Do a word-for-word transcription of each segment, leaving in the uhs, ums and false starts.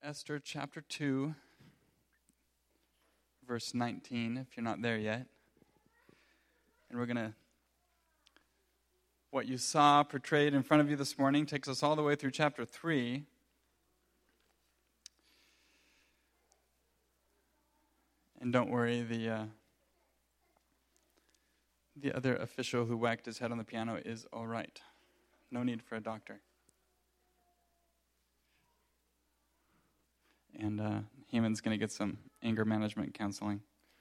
Esther chapter two, verse nineteen, if you're not there yet. And we're going to, what you saw portrayed in front of you this morning takes us all the way through chapter three. And don't worry, the uh, the other official who whacked his head on the piano is all right. No need for a doctor. And uh, Heman's going to get some anger management counseling.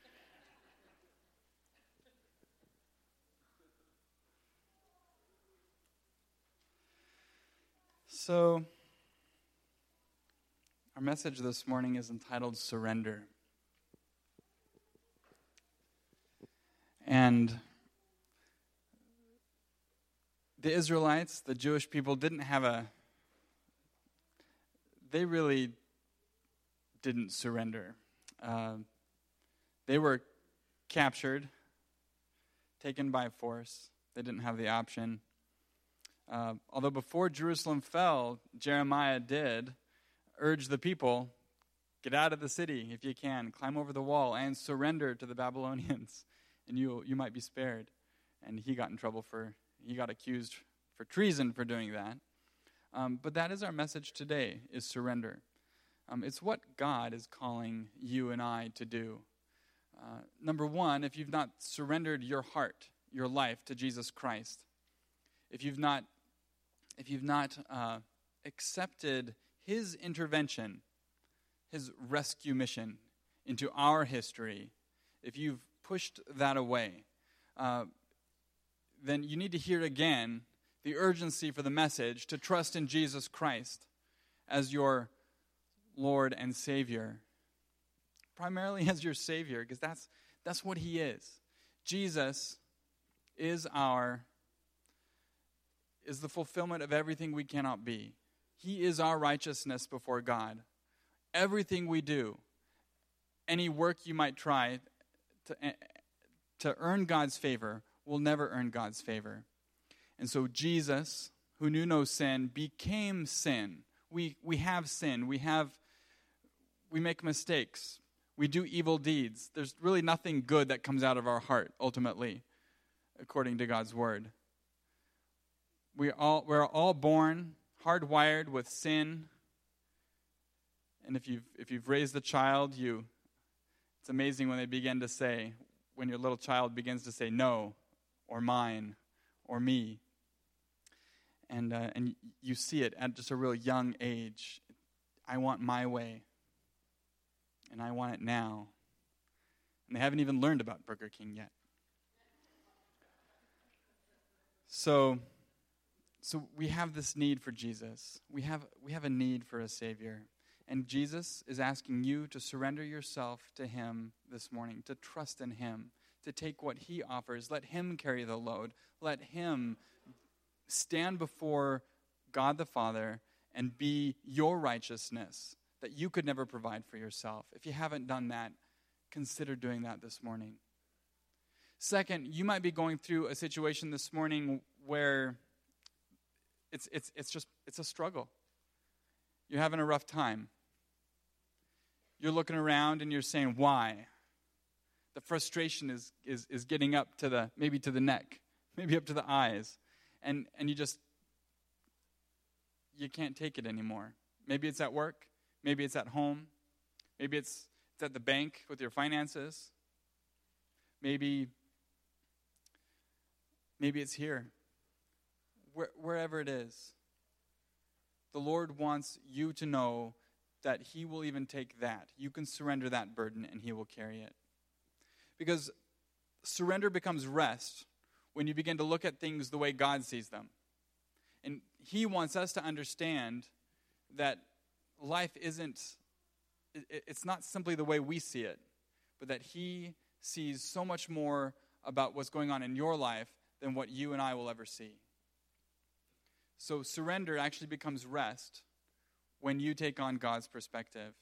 So, our message this morning is entitled Surrender. And the Israelites, the Jewish people, didn't have a, they really didn't surrender. Uh, they were captured, taken by force. They didn't have the option. Uh, although before Jerusalem fell, Jeremiah did urge the people, get out of the city if you can, climb over the wall and surrender to the Babylonians, and you you might be spared. And he got in trouble for, he got accused for treason for doing that. Um, but that is our message today, is surrender. Um, it's what God is calling you and I to do. Uh, number one, if you've not surrendered your heart, your life to Jesus Christ, if you've not, if you've not uh, accepted His intervention, His rescue mission into our history, if you've pushed that away, uh, then you need to hear again the urgency for the message to trust in Jesus Christ as your Lord and Savior. Primarily as your Savior, because that's that's what He is. Jesus is our is the fulfillment of everything we cannot be. He is our righteousness before God. Everything we do, any work you might try to, to earn God's favor, will never earn God's favor. And so Jesus, who knew no sin, became sin. We we have sin. We have we make mistakes. We do evil deeds. There's really nothing good that comes out of our heart, ultimately, according to God's word. We all we're all born hardwired with sin. And if you've if you've raised a child, you it's amazing when they begin to say, when your little child begins to say no, or mine, or me. And uh, and you see it at just a real young age. I want my way. And I want it now. And they haven't even learned about Burger King yet. So, so we have this need for Jesus. We have we have a need for a Savior. And Jesus is asking you to surrender yourself to Him this morning, to trust in Him, to take what He offers. Let Him carry the load. Let Him stand before God the Father and be your righteousness that you could never provide for yourself. If you haven't done that, consider doing that this morning. Second, you might be going through a situation this morning where it's it's it's just it's a struggle. You're having a rough time. You're looking around and you're saying, why? The frustration is is is getting up to the maybe to the neck, maybe up to the eyes. And and you just, you can't take it anymore. Maybe it's at work. Maybe it's at home. Maybe it's, it's at the bank with your finances. Maybe, maybe it's here. Where, wherever it is. The Lord wants you to know that He will even take that. You can surrender that burden and He will carry it. Because surrender becomes rest when you begin to look at things the way God sees them. And He wants us to understand that life isn't, it's not simply the way we see it, but that He sees so much more about what's going on in your life than what you and I will ever see. So surrender actually becomes rest when you take on God's perspective.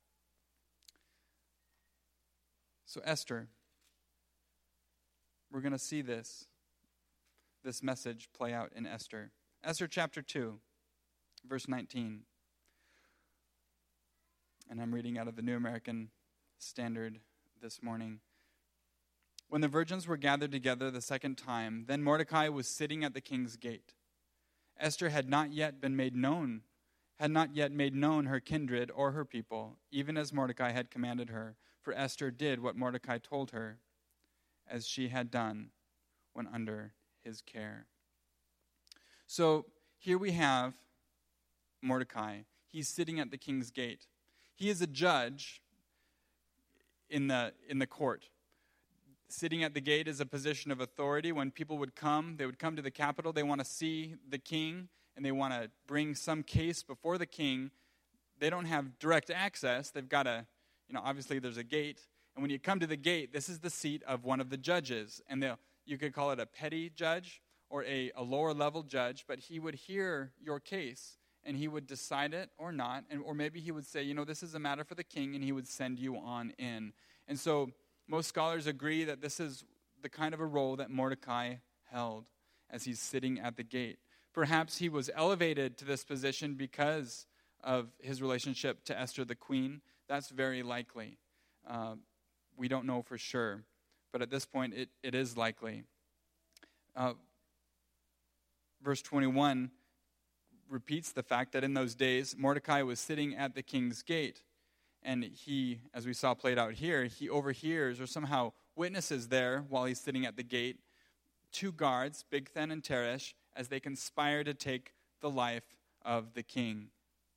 So Esther, we're going to see this. This message play out in Esther. Esther chapter two, verse nineteen. And I'm reading out of the New American Standard this morning. When the virgins were gathered together the second time, then Mordecai was sitting at the king's gate. Esther had not yet been made known, had not yet made known her kindred or her people, even as Mordecai had commanded her. For Esther did what Mordecai told her, as she had done when under his care. So here we have Mordecai. He's sitting at the king's gate. He is a judge in the in the court. Sitting at the gate is a position of authority. When people would come, they would come to the capital. They want to see the king, and they want to bring some case before the king. They don't have direct access. They've got to, you know, obviously there's a gate. And when you come to the gate, this is the seat of one of the judges. And they'll, you could call it a petty judge or a, a lower level judge, but he would hear your case, and he would decide it or not. And, or maybe he would say, you know, this is a matter for the king, and he would send you on in. And so most scholars agree that this is the kind of a role that Mordecai held as he's sitting at the gate. Perhaps he was elevated to this position because of his relationship to Esther the queen. That's very likely. Uh, we don't know for sure, but at this point it, it is likely. Uh, verse twenty-one repeats the fact that in those days Mordecai was sitting at the king's gate. And he, as we saw played out here, he overhears or somehow witnesses there while he's sitting at the gate two guards, Bigthan and Teresh, as they conspire to take the life of the king.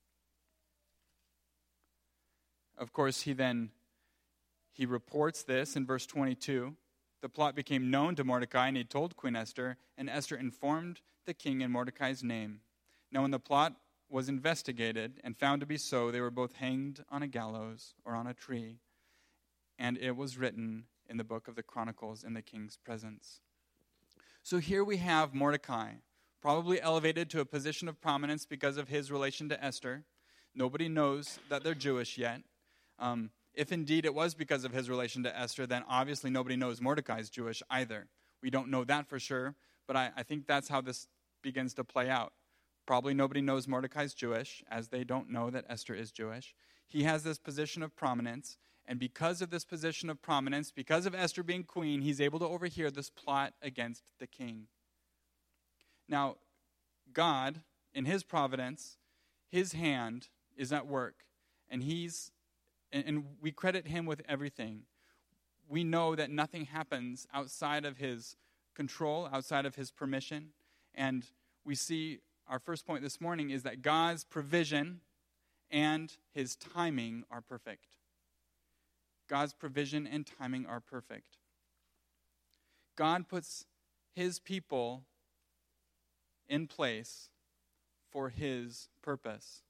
Of course, he then, he reports this in verse twenty-two. The plot became known to Mordecai, and he told Queen Esther, and Esther informed the king in Mordecai's name. Now when the plot was investigated and found to be so, they were both hanged on a gallows or on a tree, and it was written in the book of the Chronicles in the king's presence. So here we have Mordecai, probably elevated to a position of prominence because of his relation to Esther. Nobody knows that they're Jewish yet. Um, if indeed it was because of his relation to Esther, then obviously nobody knows Mordecai's Jewish either. We don't know that for sure, but I, I think that's how this begins to play out. Probably nobody knows Mordecai's Jewish, as they don't know that Esther is Jewish. He has this position of prominence, and because of this position of prominence, because of Esther being queen, he's able to overhear this plot against the king. Now, God, in his providence, his hand is at work, and he's, and, and we credit him with everything. We know that nothing happens outside of his control, outside of his permission, and we see our first point this morning is that God's provision and his timing are perfect. God's provision and timing are perfect. God puts his people in place for his purpose.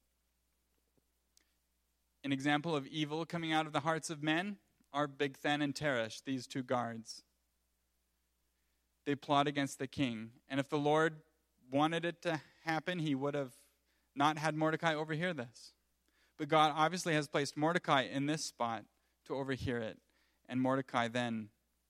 An example of evil coming out of the hearts of men are Bigthan and Teresh, these two guards. They plot against the king. And if the Lord wanted it to happen, he would have not had Mordecai overhear this. But God obviously has placed Mordecai in this spot to overhear it. And Mordecai then,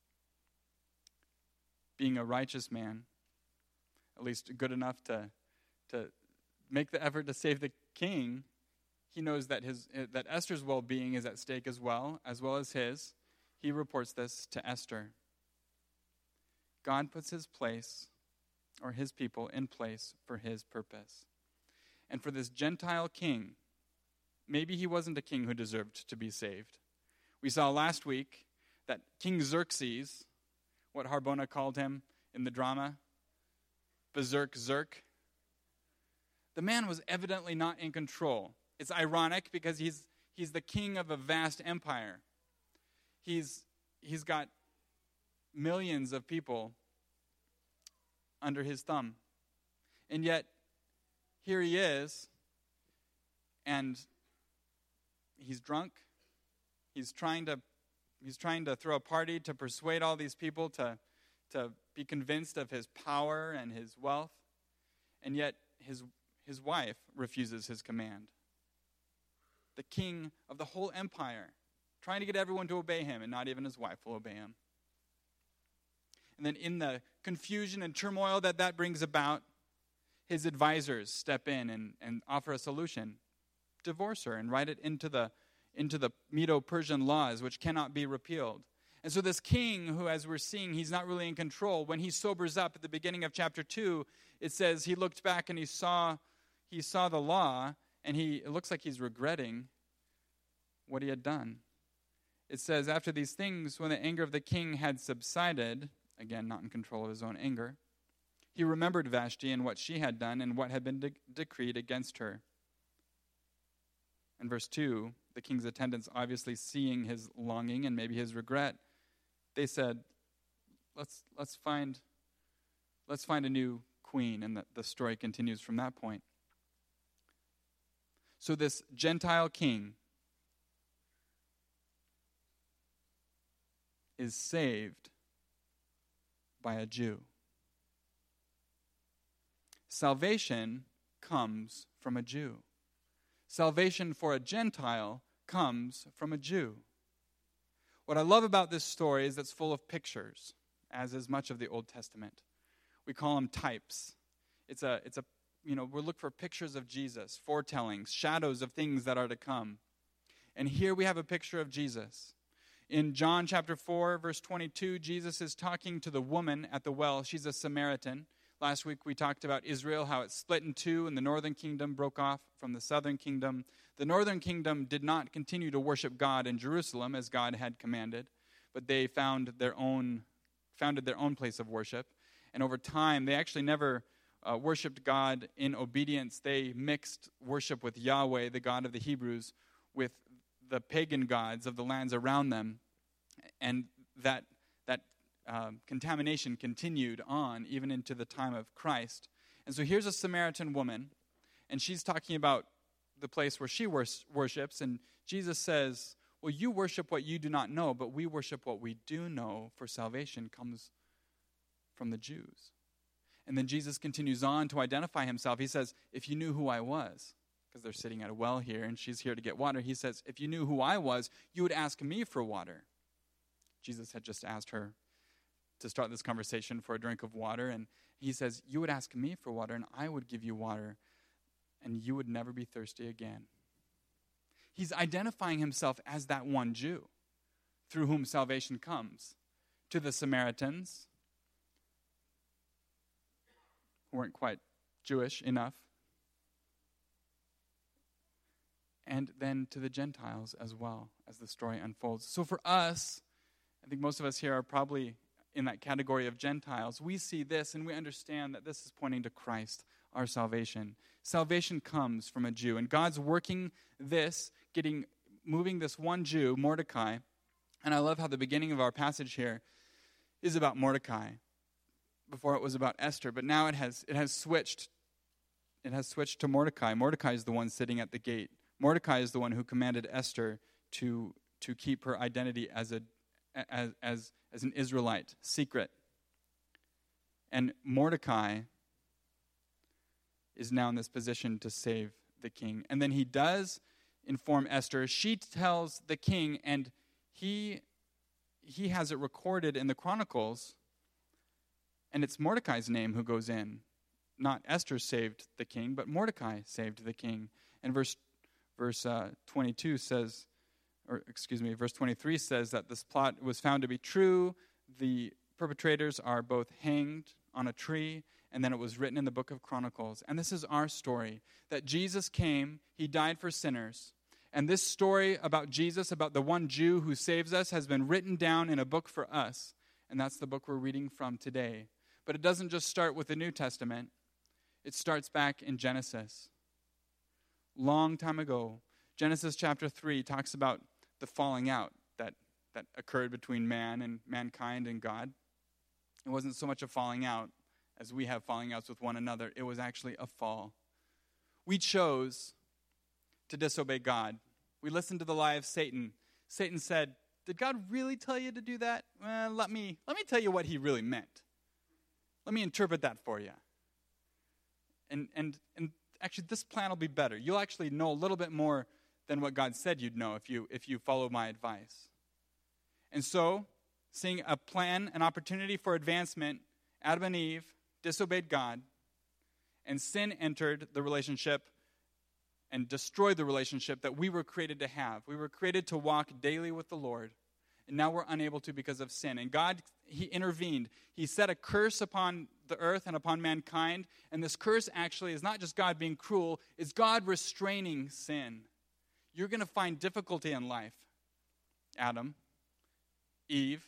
being a righteous man, at least good enough to, to make the effort to save the king, he knows that his that Esther's well-being is at stake as well, as well as his. He reports this to Esther. God puts his place, or his people, in place for his purpose. And for this Gentile king, maybe he wasn't a king who deserved to be saved. We saw last week that King Xerxes, what Harbona called him in the drama, Berserk Zerk, the man was evidently not in control. It's ironic because he's he's the king of a vast empire. He's he's got millions of people under his thumb. And yet, here he is, and he's drunk. He's trying to he's trying to throw a party to persuade all these people to, to be convinced of his power and his wealth. And yet, his his wife refuses his command. The king of the whole empire, trying to get everyone to obey him, and not even his wife will obey him. And then in the confusion and turmoil that that brings about, his advisors step in and, and offer a solution. Divorce her and write it into the into the Medo-Persian laws, which cannot be repealed. And so this king, who, as we're seeing, he's not really in control, when he sobers up at the beginning of chapter two, it says he looked back and he saw he saw the law, and he it looks like he's regretting what he had done. It says, after these things, when the anger of the king had subsided, again, not in control of his own anger, he remembered Vashti and what she had done and what had been de- decreed against her. In verse two, the king's attendants, obviously seeing his longing and maybe his regret, they said, let's let's find let's find a new queen. And the, the story continues from that point. So this Gentile king is saved by a Jew. Salvation comes from a Jew. Salvation for a Gentile comes from a Jew. What I love about this story is it's full of pictures, as is much of the Old Testament. We call them types. It's a, it's a, you know, we look for pictures of Jesus, foretellings, shadows of things that are to come. And here we have a picture of Jesus. In John chapter four, verse twenty-two, Jesus is talking to the woman at the well. She's a Samaritan. Last week we talked about Israel, how it split in two, and the northern kingdom broke off from the southern kingdom. The northern kingdom did not continue to worship God in Jerusalem as God had commanded, but they found their own, founded their own place of worship. And over time, they actually never uh, worshipped God in obedience. They mixed worship with Yahweh, the God of the Hebrews, with the pagan gods of the lands around them. And that that uh, contamination continued on even into the time of Christ. And so here's a Samaritan woman, and she's talking about the place where she wors- worships, and Jesus says, well, you worship what you do not know, but we worship what we do know, for salvation comes from the Jews. And then Jesus continues on to identify himself. He says, if you knew who I was, because they're sitting at a well here, and she's here to get water, he says, if you knew who I was, you would ask me for water. Jesus had just asked her to start this conversation for a drink of water, and he says, you would ask me for water, and I would give you water, and you would never be thirsty again. He's identifying himself as that one Jew through whom salvation comes. To the Samaritans, who weren't quite Jewish enough, and then to the Gentiles as well, as the story unfolds. So for us, I think most of us here are probably in that category of Gentiles. We see this and we understand that this is pointing to Christ, our salvation. Salvation comes from a Jew, and God's working this, getting, moving this one Jew, Mordecai. And I love how the beginning of our passage here is about Mordecai. Before it was about Esther, but now it has it has switched. It has switched to Mordecai. Mordecai is the one sitting at the gate. Mordecai is the one who commanded Esther to to keep her identity as a as as as an Israelite secret. And Mordecai is now in this position to save the king. And then he does inform Esther. She tells the king, and he he has it recorded in the Chronicles. And it's Mordecai's name who goes in. Not Esther saved the king, but Mordecai saved the king. And verse verse uh, twenty-two says, or excuse me, verse twenty-three says that this plot was found to be true. The perpetrators are both hanged on a tree, and then it was written in the book of Chronicles. And this is our story, that Jesus came, he died for sinners. And this story about Jesus, about the one Jew who saves us, has been written down in a book for us. And that's the book we're reading from today. But it doesn't just start with the New Testament. It starts back in Genesis. Long time ago, Genesis chapter three talks about the falling out that, that occurred between man and mankind and God. It wasn't so much a falling out as we have falling outs with one another. It was actually a fall. We chose to disobey God. We listened to the lie of Satan. Satan said, did God really tell you to do that? Well, let me, let me tell you what he really meant. Let me interpret that for you. And and and actually, this plan will be better. You'll actually know a little bit more than what God said you'd know if you if you follow my advice. And so, seeing a plan, an opportunity for advancement, Adam and Eve disobeyed God, and sin entered the relationship and destroy the relationship that we were created to have. We were created to walk daily with the Lord, and now we're unable to because of sin. And God, he intervened. He set a curse upon the earth and upon mankind, and this curse actually is not just God being cruel, it's God restraining sin. You're going to find difficulty in life, Adam, Eve,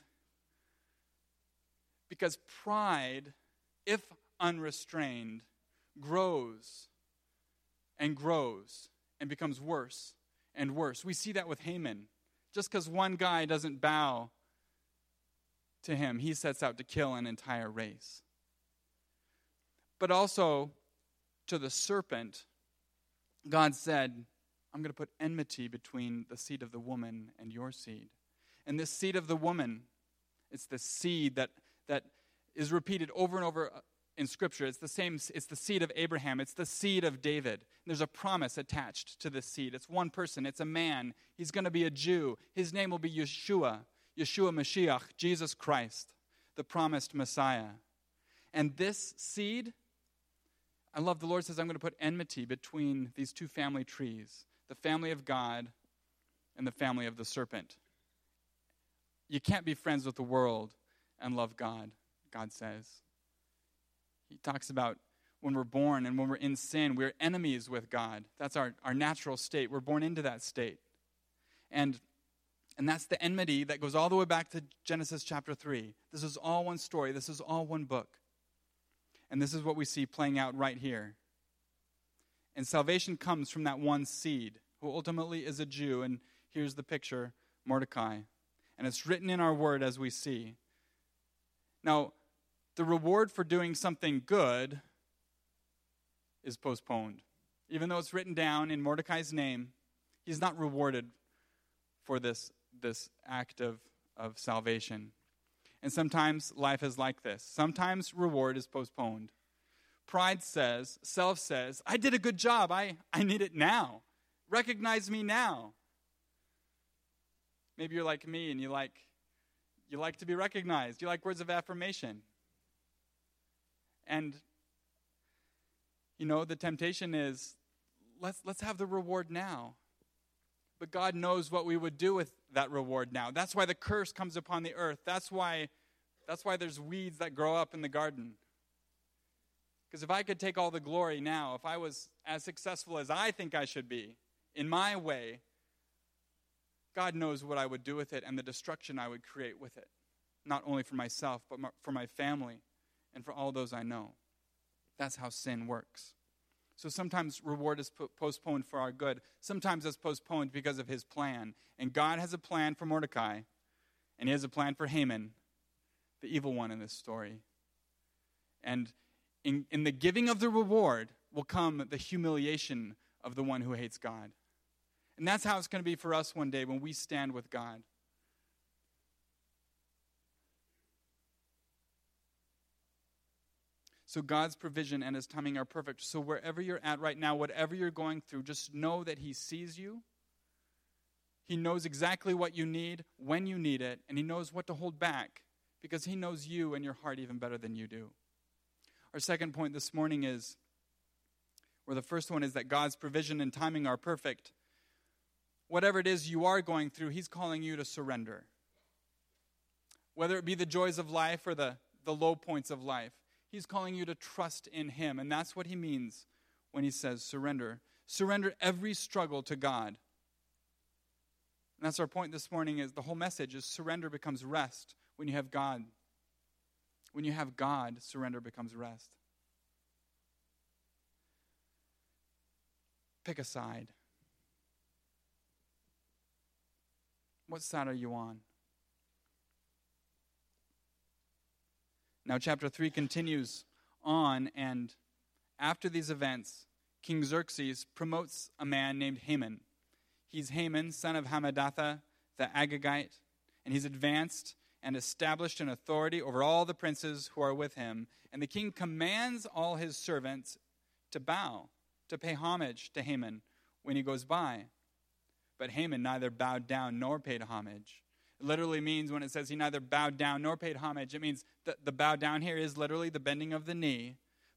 because pride, if unrestrained, grows and grows and becomes worse and worse. We see that with Haman. Just because one guy doesn't bow to him, he sets out to kill an entire race. But also, to the serpent, God said, I'm going to put enmity between the seed of the woman and your seed. And this seed of the woman, it's the seed that, that is repeated over and over in Scripture. It's the same, it's the seed of Abraham. It's the seed of David. And there's a promise attached to this seed. It's one person. It's a man. He's going to be a Jew. His name will be Yeshua, Yeshua Mashiach, Jesus Christ, the promised Messiah. And this seed, I love the Lord says, I'm going to put enmity between these two family trees, the family of God and the family of the serpent. You can't be friends with the world and love God, God says. He talks about when we're born and when we're in sin, we're enemies with God. That's our, our natural state. We're born into that state. And, and that's the enmity that goes all the way back to Genesis chapter three. This is all one story. This is all one book. And this is what we see playing out right here. And salvation comes from that one seed, who ultimately is a Jew. And here's the picture, Mordecai. And it's written in our word as we see. Now, the reward for doing something good is postponed. Even though it's written down in Mordecai's name, he's not rewarded for this, this act of, of salvation. And sometimes life is like this. Sometimes reward is postponed. Pride says, self says, I did a good job. I, I need it now. Recognize me now. Maybe you're like me and you like, you like to be recognized. You like words of affirmation. And, you know, the temptation is, let's let's have the reward now. But God knows what we would do with that reward now. That's why the curse comes upon the earth. That's why, that's why there's weeds that grow up in the garden. Because if I could take all the glory now, if I was as successful as I think I should be, in my way, God knows what I would do with it and the destruction I would create with it. Not only for myself, but for my family and for all those I know. That's how sin works. So sometimes reward is postponed for our good. Sometimes it's postponed because of his plan. And God has a plan for Mordecai, and he has a plan for Haman, the evil one in this story. And in, in the giving of the reward will come the humiliation of the one who hates God. And that's how it's going to be for us one day when we stand with God. So God's provision and his timing are perfect. So wherever you're at right now, whatever you're going through, just know that he sees you. He knows exactly what you need, when you need it, and he knows what to hold back because he knows you and your heart even better than you do. Our second point this morning is, where the first one is that God's provision and timing are perfect. Whatever it is you are going through, he's calling you to surrender. Whether it be the joys of life or the, the low points of life. He's calling you to trust in him. And that's what he means when he says surrender. Surrender every struggle to God. And that's our point this morning, is the whole message is surrender becomes rest when you have God. When you have God, surrender becomes rest. Pick a side. What side are you on? Now, chapter three continues on, and after these events, King Xerxes promotes a man named Haman. He's Haman, son of Hammedatha, the Agagite, and he's advanced and established an authority over all the princes who are with him. And the king commands all his servants to bow, to pay homage to Haman when he goes by. But Haman neither bowed down nor paid homage. Literally means when it says he neither bowed down nor paid homage, it means that the bow down here is literally the bending of the knee.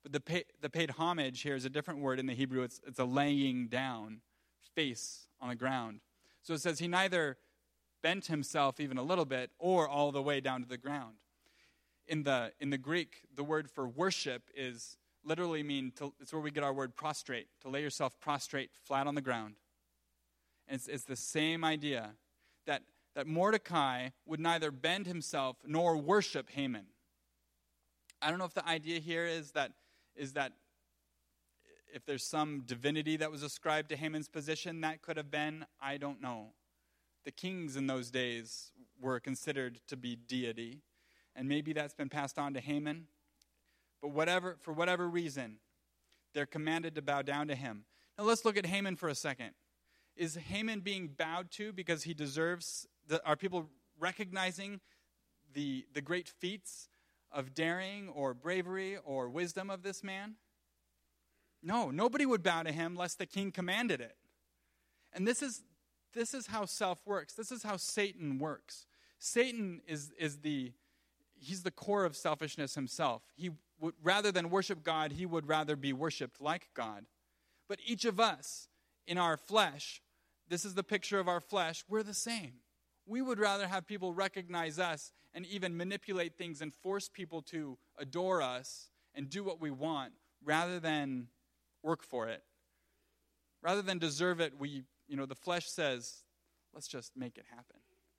But the pay, the paid homage here is a different word in the Hebrew. It's, it's a laying down, face on the ground. So it says he neither bent himself even a little bit or all the way down to the ground. In the in the Greek, the word for worship is literally mean, to, it's where we get our word prostrate, to lay yourself prostrate, flat on the ground. And it's, it's the same idea that, that Mordecai would neither bend himself nor worship Haman. I don't know if the idea here is that is that if there's some divinity that was ascribed to Haman's position, that could have been, I don't know. The kings in those days were considered to be deity, and maybe that's been passed on to Haman. But whatever, for whatever reason, they're commanded to bow down to him. Now let's look at Haman for a second. Is Haman being bowed to because he deserves, the, are people recognizing the, the great feats of daring or bravery or wisdom of this man? No, nobody would bow to him lest the king commanded it. And this is this is how self works. This is how Satan works. Satan is is the he's the core of selfishness himself. He would, rather than worship God, he would rather be worshipped like God. But each of us in our flesh, this is the picture of our flesh, we're the same. We would rather have people recognize us and even manipulate things and force people to adore us and do what we want rather than work for it. Rather than deserve it, we, you know, the flesh says, let's just make it happen.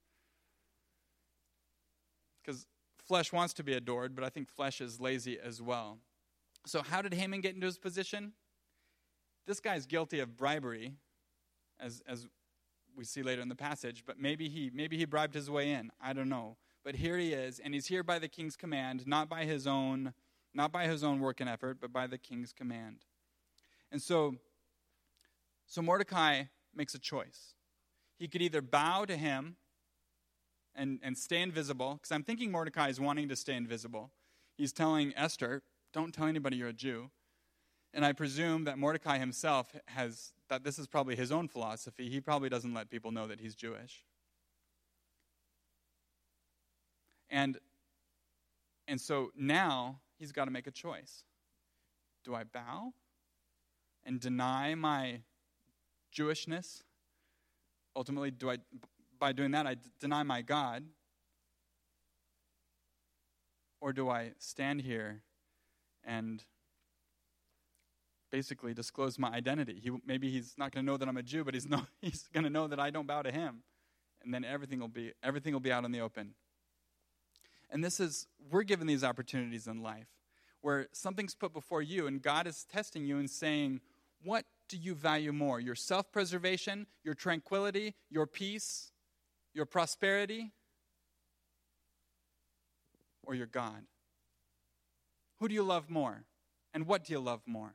Because flesh wants to be adored, but I think flesh is lazy as well. So how did Haman get into his position? This guy's guilty of bribery, as as we see later in the passage, but maybe he maybe he bribed his way in. I don't know. But here he is, and he's here by the king's command, not by his own, not by his own work and effort, but by the king's command. And so, so Mordecai makes a choice. He could either bow to him and, and stay invisible, because I'm thinking Mordecai is wanting to stay invisible. He's telling Esther, don't tell anybody you're a Jew. And I presume that Mordecai himself has, that this is probably his own philosophy. He probably doesn't let people know that he's Jewish. And, and so now he's got to make a choice. Do I bow and deny my Jewishness? Ultimately, do I, by doing that, I d- deny my God? Or do I stand here and basically disclose my identity? He, maybe he's not going to know that I'm a Jew, but he's, no, he's going to know that I don't bow to him. And then everything will be everything will be out in the open. And this is, we're given these opportunities in life where something's put before you and God is testing you and saying, what do you value more? Your self-preservation, your tranquility, your peace, your prosperity, or your God? Who do you love more? And what do you love more?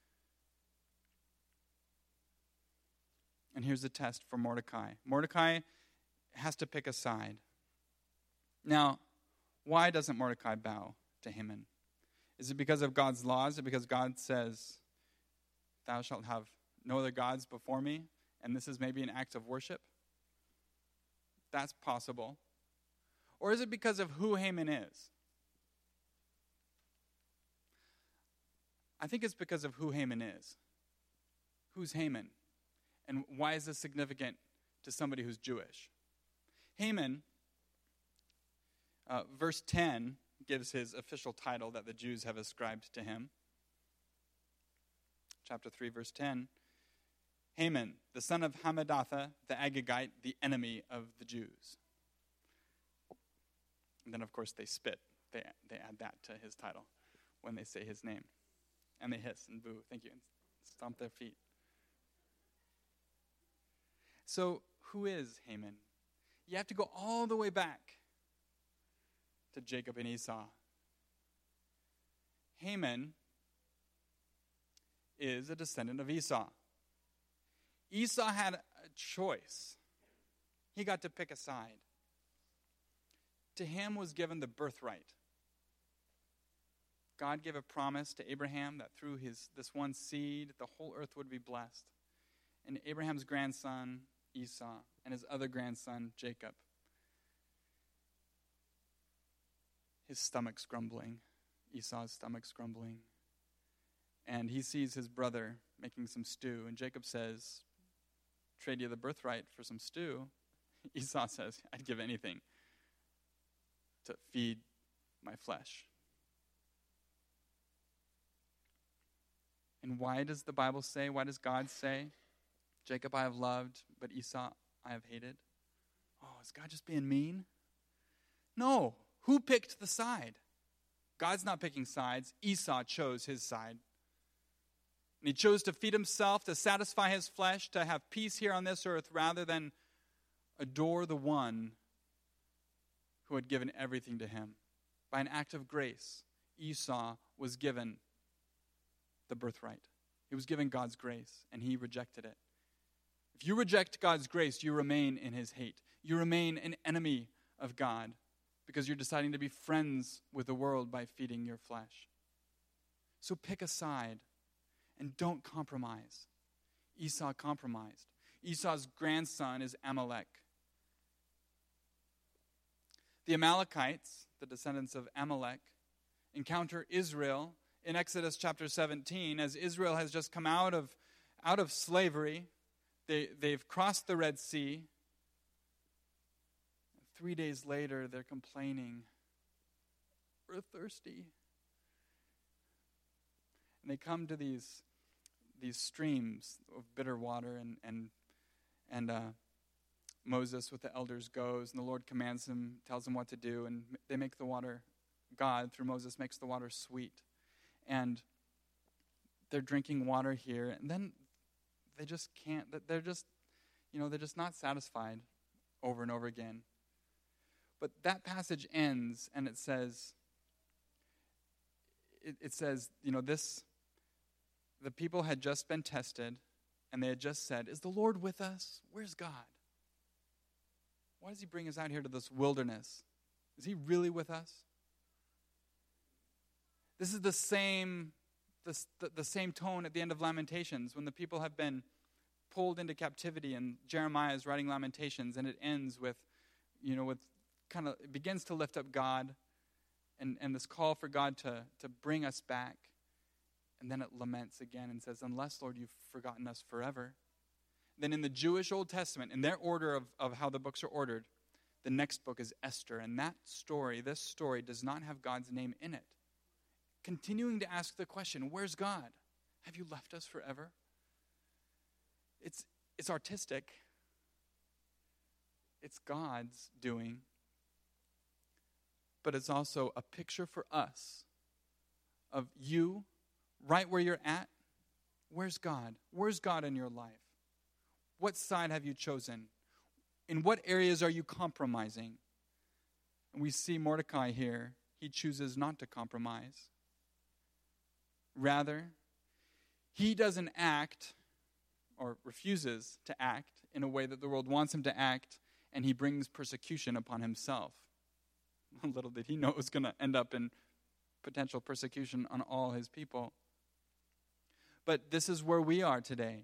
And here's the test for Mordecai. Mordecai has to pick a side. Now, why doesn't Mordecai bow to Haman? Is it because of God's laws? Is it because God says, thou shalt have no other gods before me, and this is maybe an act of worship? That's possible. Or is it because of who Haman is? I think it's because of who Haman is. Who's Haman? And why is this significant to somebody who's Jewish? Haman, uh, verse ten gives his official title that the Jews have ascribed to him. Chapter three, verse ten. Haman, the son of Hammedatha, the Agagite, the enemy of the Jews. And then, of course, they spit. They, they add that to his title when they say his name. And they hiss and boo, thank you, and stomp their feet. So, who is Haman? You have to go all the way back to Jacob and Esau. Haman is a descendant of Esau. Esau had a choice. He got to pick a side. To him was given the birthright. God gave a promise to Abraham that through his this one seed, the whole earth would be blessed. And Abraham's grandson, Esau, and his other grandson, Jacob, his stomach's grumbling. Esau's stomach's grumbling. and he sees his brother making some stew, and Jacob says, trade you the birthright for some stew. Esau says, I'd give anything to feed my flesh. And why does the Bible say, why does God say, Jacob I have loved, but Esau I have hated? Oh, is God just being mean? No. Who picked the side? God's not picking sides. Esau chose his side. And he chose to feed himself, to satisfy his flesh, to have peace here on this earth, rather than adore the one who had given everything to him. By an act of grace, Esau was given the birthright. He was given God's grace, and he rejected it. If you reject God's grace, you remain in his hate. You remain an enemy of God because you're deciding to be friends with the world by feeding your flesh. So pick a side and don't compromise. Esau compromised. Esau's grandson is Amalek. The Amalekites, the descendants of Amalek, encounter Israel in Exodus chapter seventeen, as Israel has just come out of, out of slavery. They, they've crossed the Red Sea. Three days later, they're complaining, we're thirsty. And they come to these, these streams of bitter water, and, and, and uh, Moses with the elders goes, and the Lord commands him, tells him what to do, and they make the water, God through Moses makes the water sweet. And they're drinking water here, and then they just can't, they're just, you know, they're just not satisfied over and over again. But that passage ends, and it says, it, it says, you know, this, the people had just been tested, and they had just said, is the Lord with us? Where's God? Why does he bring us out here to this wilderness? Is he really with us? This is the same, the, the, the same tone at the end of Lamentations, when the people have been pulled into captivity, and Jeremiah is writing Lamentations, and it ends with, you know, with kind of, it begins to lift up God, and, and this call for God to, to bring us back, and then it laments again and says, unless, Lord, you've forgotten us forever. Then in the Jewish Old Testament, in their order of, of how the books are ordered, the next book is Esther, and that story, this story, does not have God's name in it. Continuing to ask the question, where's God? Have you left us forever? It's, it's artistic. It's God's doing. But it's also a picture for us of you right where you're at. Where's God? Where's God in your life? What side have you chosen? In what areas are you compromising? And we see Mordecai here. He chooses not to compromise. Rather, he doesn't act or refuses to act in a way that the world wants him to act, and he brings persecution upon himself. Little did he know it was going to end up in potential persecution on all his people. But this is where we are today.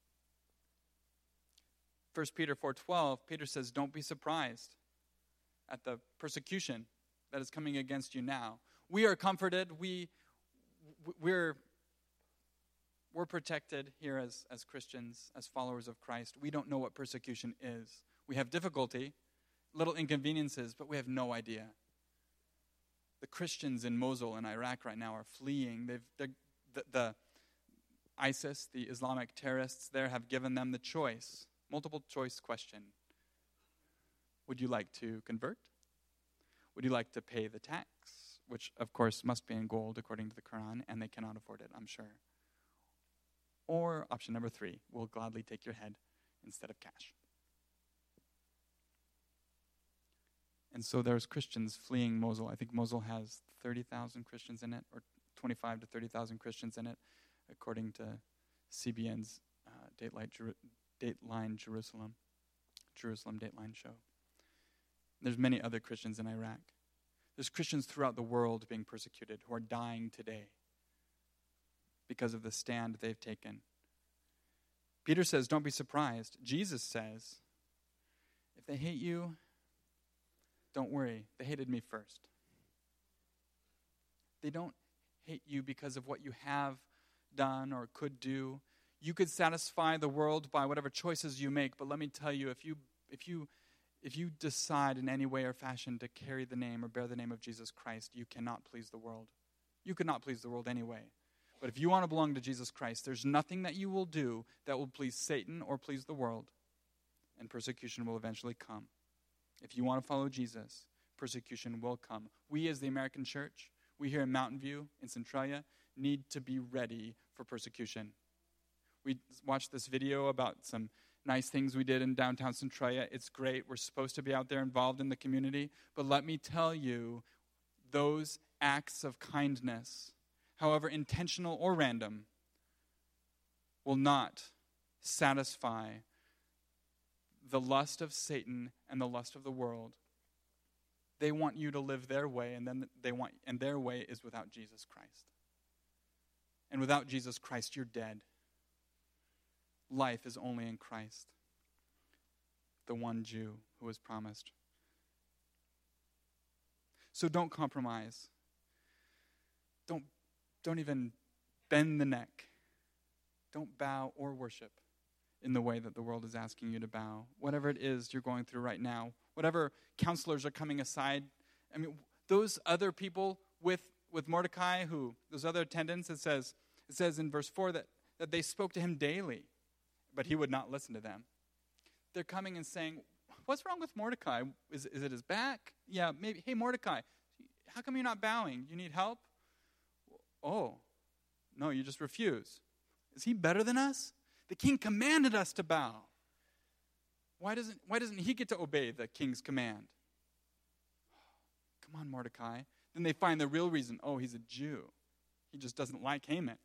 First Peter four twelve, Peter says, don't be surprised at the persecution that is coming against you now. We are comforted. We We're, we're protected here as, as Christians, as followers of Christ. We don't know what persecution is. We have difficulty, little inconveniences, but we have no idea. The Christians in Mosul in Iraq right now are fleeing. They've, the, the ISIS, the Islamic terrorists there, have given them the choice, multiple choice question. Would you like to convert? Would you like to pay the tax? Which, of course, must be in gold according to the Quran, and they cannot afford it, I'm sure. Or option number three, we'll gladly take your head instead of cash. And so there's Christians fleeing Mosul. I think Mosul has thirty thousand Christians in it, or twenty-five to thirty thousand Christians in it, according to C B N's uh, Dateline, Jer- Dateline Jerusalem, Jerusalem Dateline show. There's many other Christians in Iraq. There's Christians throughout the world being persecuted who are dying today because of the stand they've taken. Peter says, don't be surprised. Jesus says, if they hate you, don't worry. They hated me first. They don't hate you because of what you have done or could do. You could satisfy the world by whatever choices you make, but let me tell you, if you if you if you decide in any way or fashion to carry the name or bear the name of Jesus Christ, you cannot please the world. You could not please the world anyway. But if you want to belong to Jesus Christ, there's nothing that you will do that will please Satan or please the world, and persecution will eventually come. If you want to follow Jesus, persecution will come. We as the American church, we here in Mountain View, in Centralia, need to be ready for persecution. We watched this video about some nice things we did in downtown Centralia. It's great. We're supposed to be out there involved in the community. But let me tell you, those acts of kindness, however intentional or random, will not satisfy the lust of Satan and the lust of the world. They want you to live their way, and then they want, and their way is without Jesus Christ. And without Jesus Christ, you're dead. Life is only in Christ, the one Jew who was promised. So don't compromise. Don't, don't even bend the neck. Don't bow or worship in the way that the world is asking you to bow. Whatever it is you're going through right now, whatever counselors are coming aside. I mean, those other people with, with Mordecai, who, those other attendants, it says, it says in verse four that, that they spoke to him daily, but he would not listen to them. They're coming and saying, what's wrong with Mordecai? Is, is it his back? Yeah, maybe. Hey, Mordecai, how come you're not bowing? You need help? Oh, no, you just refuse. Is he better than us? The king commanded us to bow. Why doesn't, why doesn't he get to obey the king's command? Come on, Mordecai. Then they find the real reason. Oh, he's a Jew. He just doesn't like Haman.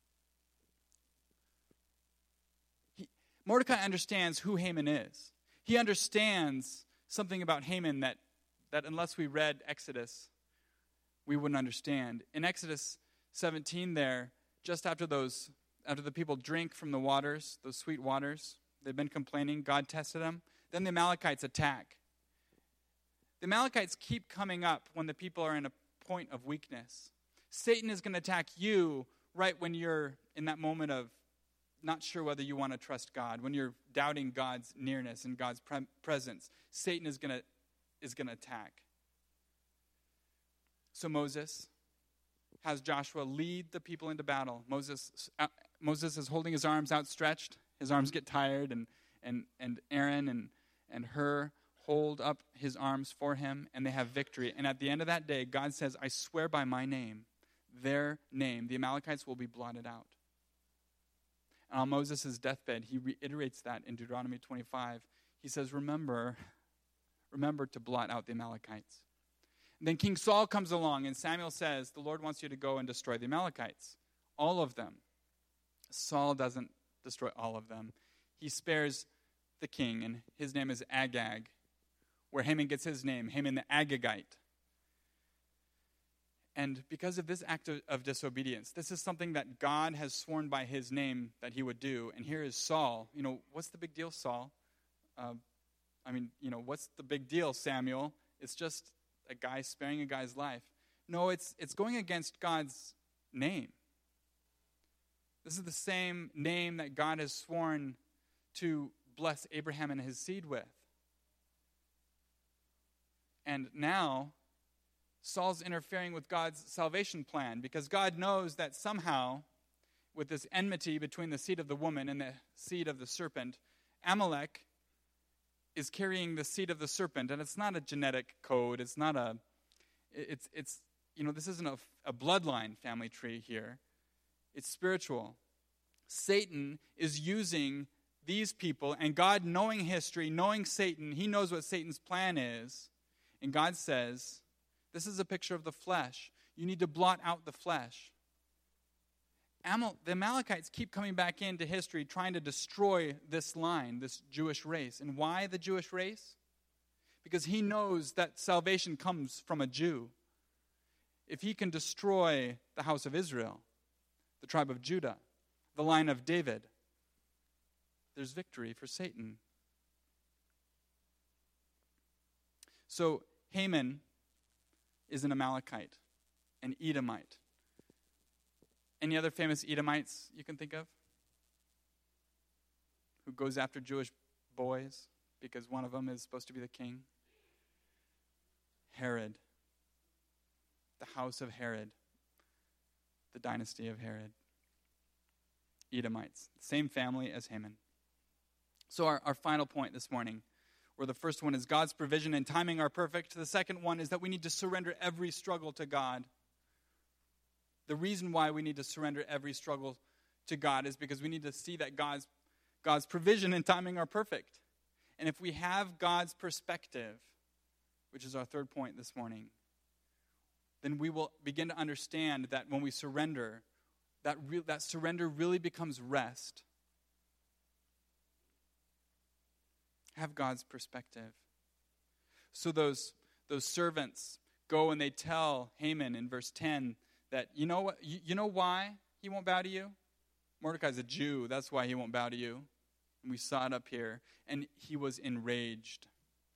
He, Mordecai understands who Haman is. He understands something about Haman that, that unless we read Exodus, we wouldn't understand. In Exodus seventeen there, just after those, after the people drink from the waters, those sweet waters, they've been complaining, God tested them. Then the Amalekites attack. The Amalekites keep coming up when the people are in a point of weakness. Satan is going to attack you right when you're in that moment of not sure whether you want to trust God, when you're doubting God's nearness and God's pre- presence. Satan is going to is going to attack. So Moses has Joshua lead the people into battle. Moses uh, Moses is holding his arms outstretched. His arms get tired, and and and Aaron and and Hur hold up his arms for him, and they have victory. And at the end of that day, God says, I swear by my name, their name, the Amalekites will be blotted out. And on Moses' deathbed, he reiterates that in Deuteronomy twenty-five. He says, remember, remember to blot out the Amalekites. And then King Saul comes along, and Samuel says, the Lord wants you to go and destroy the Amalekites. All of them. Saul doesn't destroy all of them. He spares the king, and his name is Agag, where Haman gets his name, Haman the Agagite. And because of this act of, of disobedience, this is something that God has sworn by his name that he would do. And here is Saul. You know, what's the big deal, Saul? Uh, I mean, you know, what's the big deal, Samuel? It's just a guy sparing a guy's life. No, it's it's going against God's name. This is the same name that God has sworn to bless Abraham and his seed with. And now, Saul's interfering with God's salvation plan because God knows that somehow, with this enmity between the seed of the woman and the seed of the serpent, Amalek is carrying the seed of the serpent, and it's not a genetic code. It's not a, it's, it's you know, this isn't a, a bloodline family tree here. It's spiritual. Satan is using these people, and God, knowing history, knowing Satan, he knows what Satan's plan is. And God says, this is a picture of the flesh. You need to blot out the flesh. Amal- the Amalekites keep coming back into history trying to destroy this line, this Jewish race. And why the Jewish race? Because he knows that salvation comes from a Jew. If he can destroy the house of Israel, the tribe of Judah, the line of David, there's victory for Satan. So Haman is an Amalekite, an Edomite. Any other famous Edomites you can think of? Who goes after Jewish boys because one of them is supposed to be the king? Herod. The house of Herod. The dynasty of Herod. Edomites. Same family as Haman. So our, our final point this morning, where the first one is God's provision and timing are perfect. The second one is that we need to surrender every struggle to God. The reason why we need to surrender every struggle to God is because we need to see that God's, God's provision and timing are perfect. And if we have God's perspective, which is our third point this morning, then we will begin to understand that when we surrender, that, re- that surrender really becomes rest. Have God's perspective. So those, those servants go and they tell Haman in verse ten that, you know what, you, you know why he won't bow to you? Mordecai's a Jew, that's why he won't bow to you. And we saw it up here. And he was enraged.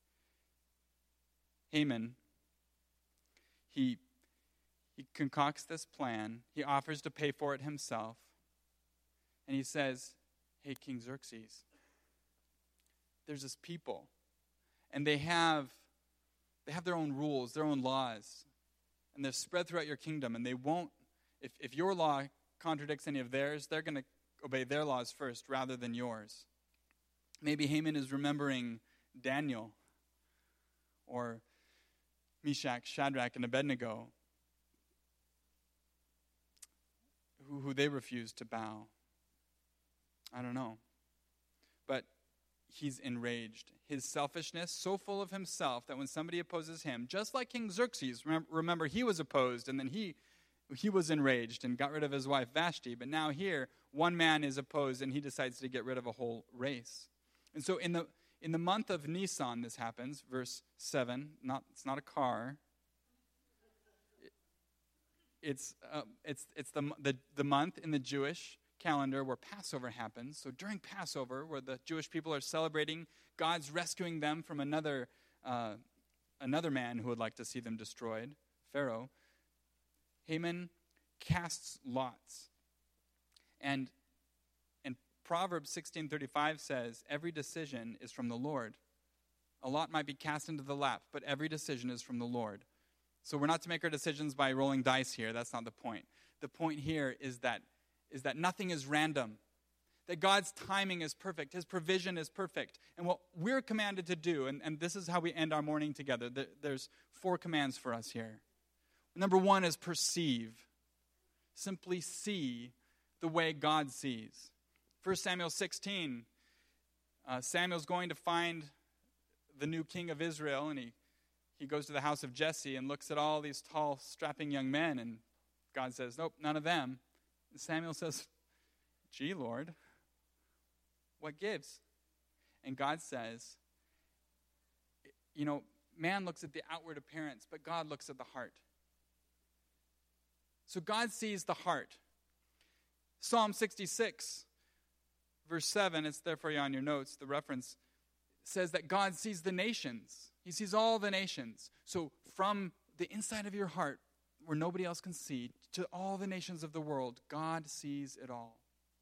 Haman, he, he concocts this plan. He offers to pay for it himself. And he says, hey, King Xerxes, there's this people, and they have they have their own rules, their own laws, and they're spread throughout your kingdom, and they won't, if, if your law contradicts any of theirs, they're going to obey their laws first rather than yours. Maybe Haman is remembering Daniel or Meshach, Shadrach, and Abednego, who, who they refused to bow. I don't know. But he's enraged. His selfishness, so full of himself that when somebody opposes him, just like King Xerxes, remember he was opposed and then he he was enraged and got rid of his wife Vashti. But now here, one man is opposed and he decides to get rid of a whole race. And so in the in the month of Nisan, this happens, verse seven. Not it's not a car. It's uh, it's it's the, the the month in the Jewish calendar where Passover happens. So during Passover, where the Jewish people are celebrating God's rescuing them from another uh, another man who would like to see them destroyed, Pharaoh, Haman casts lots. And and Proverbs sixteen thirty-five says, every decision is from the Lord. A lot might be cast into the lap, but every decision is from the Lord. So we're not to make our decisions by rolling dice here. That's not the point. The point here is that is that nothing is random, that God's timing is perfect, his provision is perfect. And what we're commanded to do, and, and this is how we end our morning together, there's four commands for us here. Number one is perceive. Simply see the way God sees. First Samuel sixteen, uh, Samuel's going to find the new king of Israel, and he, he goes to the house of Jesse and looks at all these tall, strapping young men, and God says, nope, none of them. Samuel says, gee, Lord, what gives? And God says, you know, man looks at the outward appearance, but God looks at the heart. So God sees the heart. Psalm sixty-six, verse seven, it's there for you on your notes, the reference says that God sees the nations. He sees all the nations. So from the inside of your heart, where nobody else can see, to all the nations of the world, God sees it all.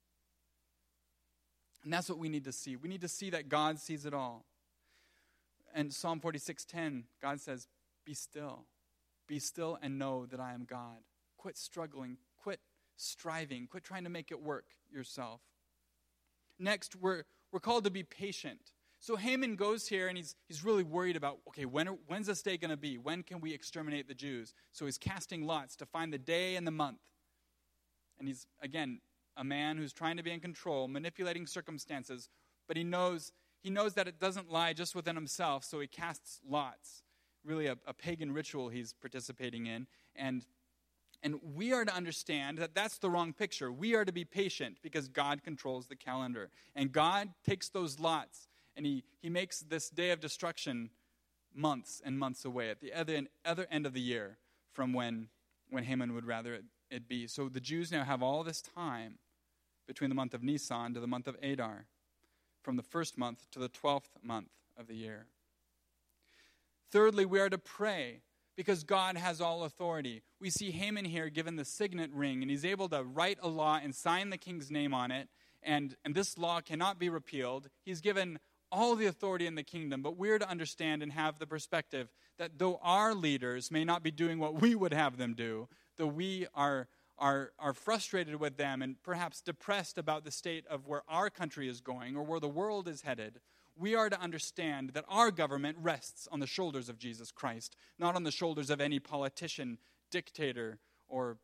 And that's what we need to see. We need to see that God sees it all. And Psalm forty-six ten, God says, be still. Be still and know that I am God. Quit struggling. Quit striving. Quit trying to make it work yourself. Next, we're, we're called to be patient. So Haman goes here and he's he's really worried about, okay, when are, when's this day going to be? When can we exterminate the Jews? So he's casting lots to find the day and the month. And he's, again, a man who's trying to be in control, manipulating circumstances, but he knows he knows that it doesn't lie just within himself, so he casts lots. Really a, a pagan ritual he's participating in. And, and we are to understand that that's the wrong picture. We are to be patient because God controls the calendar. And God takes those lots and he, he makes this day of destruction months and months away at the other, other end of the year from when, when Haman would rather it, it be. So the Jews now have all this time between the month of Nisan to the month of Adar, from the first month to the twelfth month of the year. Thirdly, we are to pray. because God has all authority. We see Haman here given the signet ring, and he's able to write a law and sign the king's name on it, and, and this law cannot be repealed. He's given all the authority in the kingdom, but we're to understand and have the perspective that though our leaders may not be doing what we would have them do, though we are, are, are frustrated with them and perhaps depressed about the state of where our country is going or where the world is headed, we are to understand that our government rests on the shoulders of Jesus Christ, not on the shoulders of any politician, dictator, or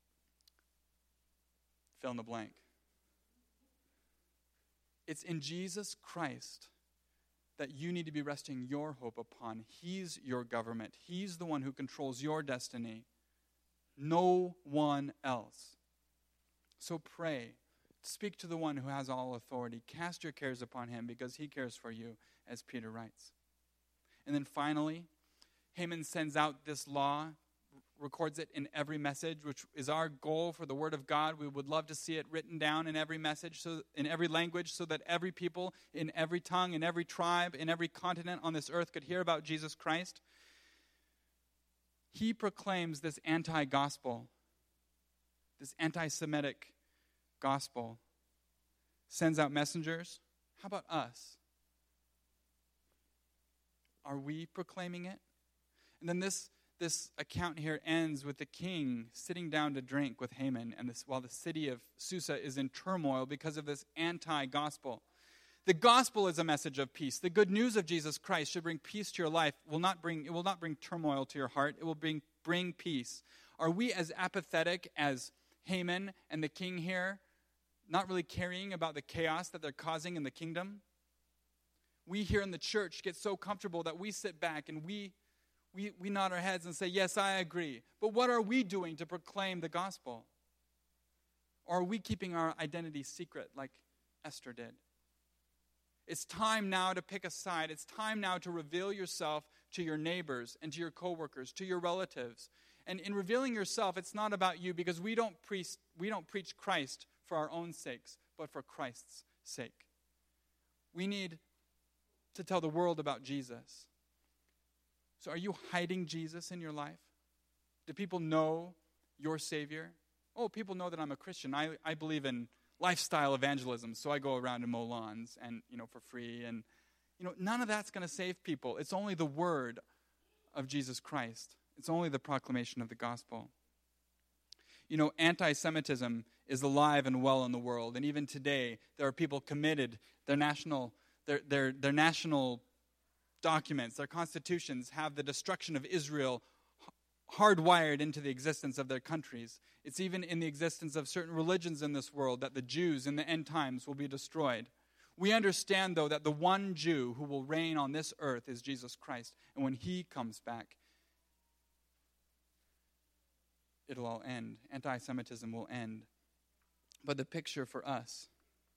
fill in the blank. It's in Jesus Christ that you need to be resting your hope upon. He's your government. He's the one who controls your destiny. No one else. So pray. Speak to the one who has all authority. Cast your cares upon him because he cares for you, as Peter writes. And then finally, Haman sends out this law, records it in every message, which is our goal for the Word of God. We would love to see it written down in every message, so in every language, so that every people, in every tongue, in every tribe, in every continent on this earth could hear about Jesus Christ. He proclaims this anti-gospel, this anti-Semitic gospel, sends out messengers. How about us? Are we proclaiming it? And then this This account here ends with the king sitting down to drink with Haman, and this, while the city of Susa is in turmoil because of this anti-gospel. The gospel is a message of peace. The good news of Jesus Christ should bring peace to your life. Will not bring, it will not bring turmoil to your heart. It will bring, bring peace. Are we as apathetic as Haman and the king here, not really caring about the chaos that they're causing in the kingdom? We here in the church get so comfortable that we sit back and we We, we nod our heads and say, yes, I agree. But what are we doing to proclaim the gospel? Or are we keeping our identity secret like Esther did? It's time now to pick a side. It's time now to reveal yourself to your neighbors and to your coworkers, to your relatives. And in revealing yourself, it's not about you, because we don't preach, we don't preach Christ for our own sakes, but for Christ's sake. We need to tell the world about Jesus. So are you hiding Jesus in your life? Do people know your Savior? Oh, people know that I'm a Christian. I, I believe in lifestyle evangelism, so I go around and mow lawns and, you know, for free. And, you know, none of that's going to save people. It's only the word of Jesus Christ. It's only the proclamation of the gospel. You know, anti-Semitism is alive and well in the world. And even today, there are people committed. Their national, their, their, their national documents, their constitutions have the destruction of Israel hardwired into the existence of their countries. It's even in the existence of certain religions in this world that the Jews in the end times will be destroyed. We understand, though, that the one Jew who will reign on this earth is Jesus Christ. And when he comes back, it'll all end. Anti-Semitism will end. But the picture for us,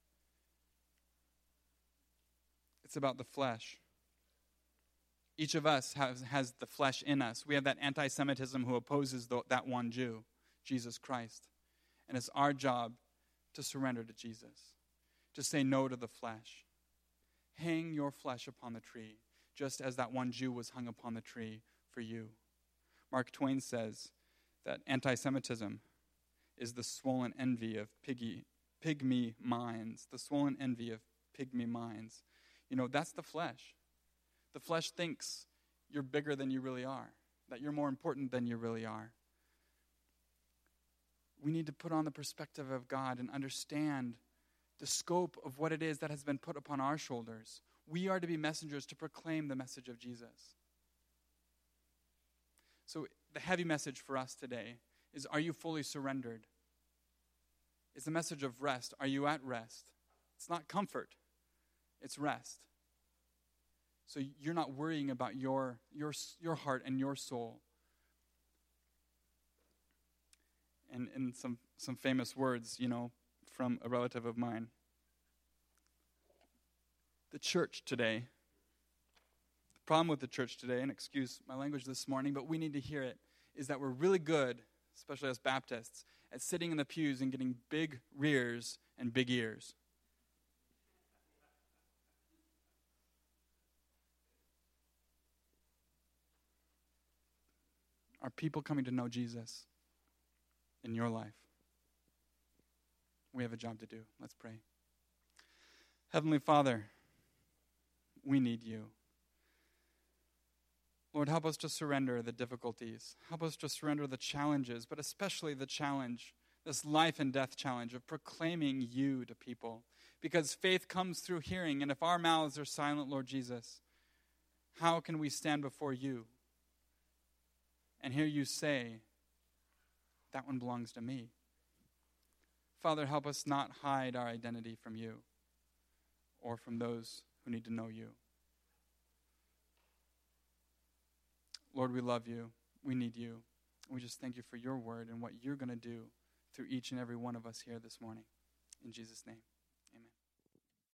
it's about the flesh. Each of us has, has the flesh in us. We have that anti-Semitism who opposes the, that one Jew, Jesus Christ. And it's our job to surrender to Jesus, to say no to the flesh. Hang your flesh upon the tree, just as that one Jew was hung upon the tree for you. Mark Twain says that anti-Semitism is the swollen envy of piggy, pygmy minds, the swollen envy of pygmy minds. You know, that's the flesh. The flesh thinks you're bigger than you really are, that you're more important than you really are. We need to put on the perspective of God and understand the scope of what it is that has been put upon our shoulders. We are to be messengers to proclaim the message of Jesus. So the heavy message for us today is, are you fully surrendered? It's a message of rest. Are you at rest? It's not comfort. It's rest. So you're not worrying about your, your, your heart and your soul. And in some, some famous words, you know, from a relative of mine. The church today, the problem with the church today, and excuse my language this morning, but we need to hear it, is that we're really good, especially as Baptists, at sitting in the pews and getting big rears and big ears. Are people coming to know Jesus in your life? We have a job to do. Let's pray. Heavenly Father, we need you. Lord, help us to surrender the difficulties. Help us to surrender the challenges, but especially the challenge, this life and death challenge of proclaiming you to people. Because faith comes through hearing, and if our mouths are silent, Lord Jesus, how can we stand before you and hear you say, that one belongs to me? Father, help us not hide our identity from you or from those who need to know you. Lord, we love you. We need you. We just thank you for your word and what you're going to do through each and every one of us here this morning. In Jesus' name.